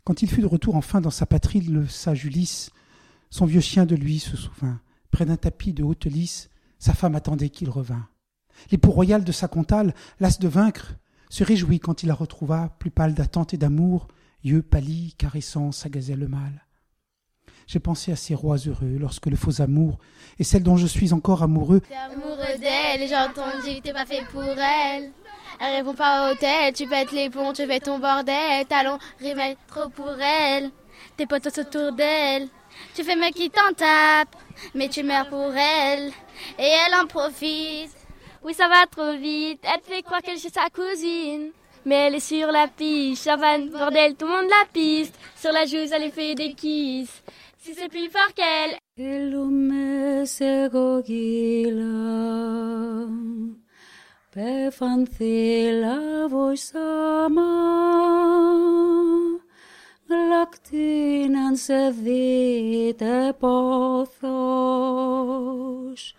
Quand il fut de retour enfin dans sa patrie, le sage Ulysse, son vieux chien de lui se souvint. Près d'un tapis de haute lisse, sa femme attendait qu'il revînt. L'époux royal de sa comtale, las de vaincre, se réjouit quand il la retrouva, plus pâle d'attente et d'amour, yeux pâlis, caressant sa gazelle mâle. J'ai pensé à ces rois heureux, lorsque le faux amour est celle dont je suis encore amoureux. T'es amoureux d'elle, et j'entends dire que t'es pas fait pour elle. Elle répond pas au hôtel, tu pètes les ponts, tu fais ton bordel. Talons rimel trop pour elle, tes potes autour d'elle. Tu fais mec qui t'en tape, mais tu meurs pour elle. Et elle en profite, oui ça va trop vite. Elle fait croire qu'elle est chez sa cousine, mais elle est sur la piste. Chavanne, bordel, tout le monde la piste. Sur la jouze, elle lui fait des kisses. Si c'est plus fort qu'elle. Θέλουμε σε κοκκίλα, πεφανθήλα βοησάμα, γλακτίναν σε δείτε πόθος,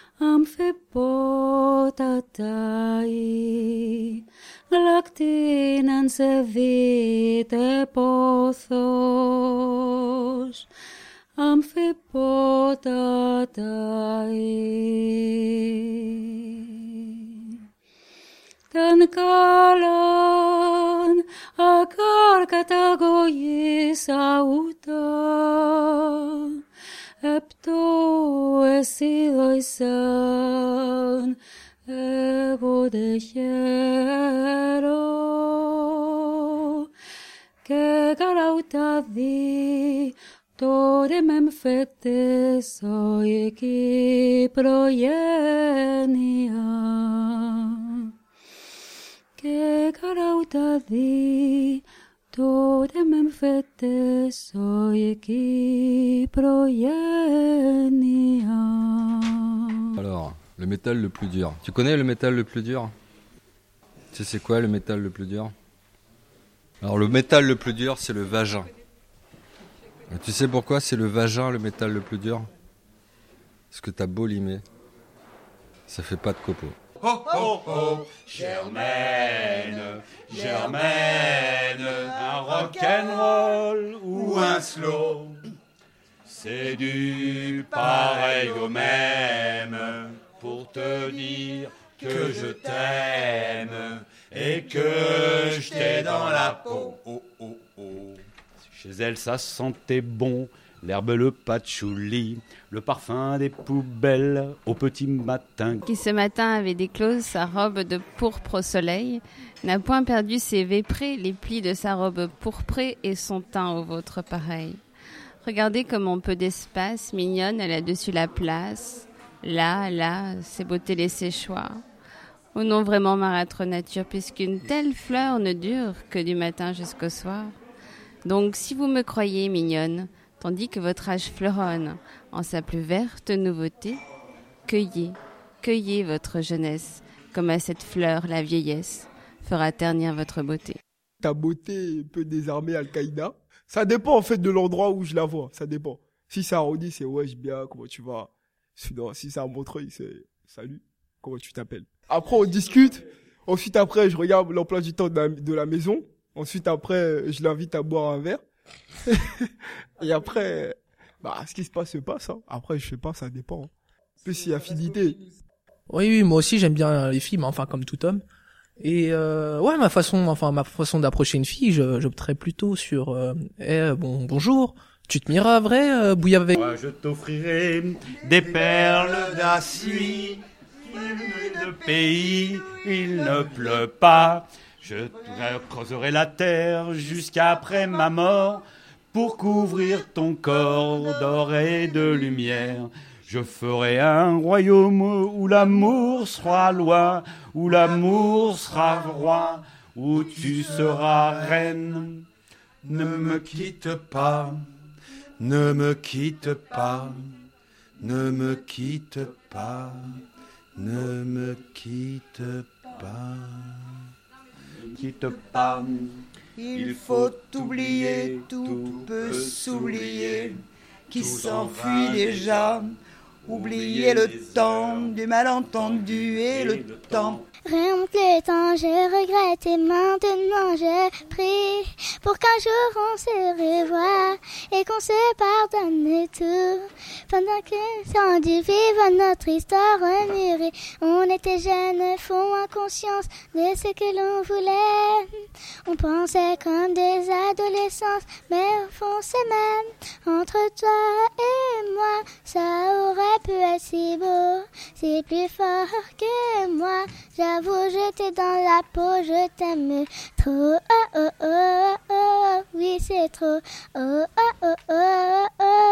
αμφιπόταтай, γλακτίναν σε δείτε πόθος, αμφιπόταтай. Ταν καλάν ακάρ καταγωγής αούτα, επτό εσύ δοησάν, εγώ δε χαίρω, και καραούτα δει, τότε με μφέτεσα εκεί προγένεια. Και καραούτα δει, τότε με μφέτεσα εκεί προγένεια. Alors, le métal le plus dur. Tu connais le métal le plus dur? Tu sais c'est quoi le métal le plus dur? Alors le métal le plus dur, c'est le vagin. Et tu sais pourquoi c'est le vagin le métal le plus dur? Parce que t'as beau limer, ça fait pas de copeaux. Oh oh oh, Germaine, Germaine, un rock'n'roll ou un slow, c'est du pareil au même pour te dire que je t'aime et que je t'ai dans la peau. Oh oh oh. Chez elle ça sentait bon, l'herbe, le patchouli, le parfum des poubelles au petit matin. Qui ce matin avait déclose sa robe de pourpre au soleil, n'a point perdu ses véprés, les plis de sa robe pourprée et son teint au vôtre pareil. Regardez comme on peu d'espace, mignonne, elle a dessus la place. Là, ses beautés les séchoirs. Oh non, vraiment marâtre nature, puisqu'une telle fleur ne dure que du matin jusqu'au soir. Donc, si vous me croyez mignonne, tandis que votre âge fleuronne en sa plus verte nouveauté, cueillez votre jeunesse, comme à cette fleur la vieillesse fera ternir votre beauté. Ta beauté peut désarmer Al-Qaïda. Ça dépend en fait de l'endroit où je la vois, ça dépend. Si c'est à Rony, c'est wesh bien, comment tu vas? Sinon, si c'est à Montreuil, c'est salut, comment tu t'appelles? Après on discute, ensuite après je regarde l'emploi du temps de la maison, ensuite après je l'invite à boire un verre. Et après, ce qui se passe se passe. Hein. Après, je sais pas, ça dépend. Hein. Plus si affinité. Oui, moi aussi j'aime bien les filles, mais enfin comme tout homme. Et ma façon d'approcher une fille, j'opterais plutôt sur bonjour, tu te miras vrai bouillabaisse. Moi, je t'offrirai des perles d'acier. Le pays, il ne pleut pas. Je creuserai la terre jusqu'après ma mort pour couvrir ton corps d'or et de lumière. Je ferai un royaume où l'amour sera loi, où l'amour sera roi, où tu seras reine. Ne me quitte pas, ne me quitte pas, ne me quitte pas, ne me quitte pas. Quitte pas, il faut oublier, tout peut s'oublier, qui s'enfuit déjà, oublier le temps du malentendu et le temps Remonte le temps, je regrette et maintenant je prie pour qu'un jour on se revoie et qu'on se pardonne tout. Pendant que sans Dieu vive notre histoire murée, on était jeunes, fous, inconscience de ce que l'on voulait. On pensait comme des adolescents, mais au fond c'est même entre toi et moi. Ça aurait pu être si beau, c'est plus fort que moi. J'avoue, je t'ai dans la peau, je t'aime trop. Oh oh oh oh, oui c'est trop. Oh oh oh oh oh.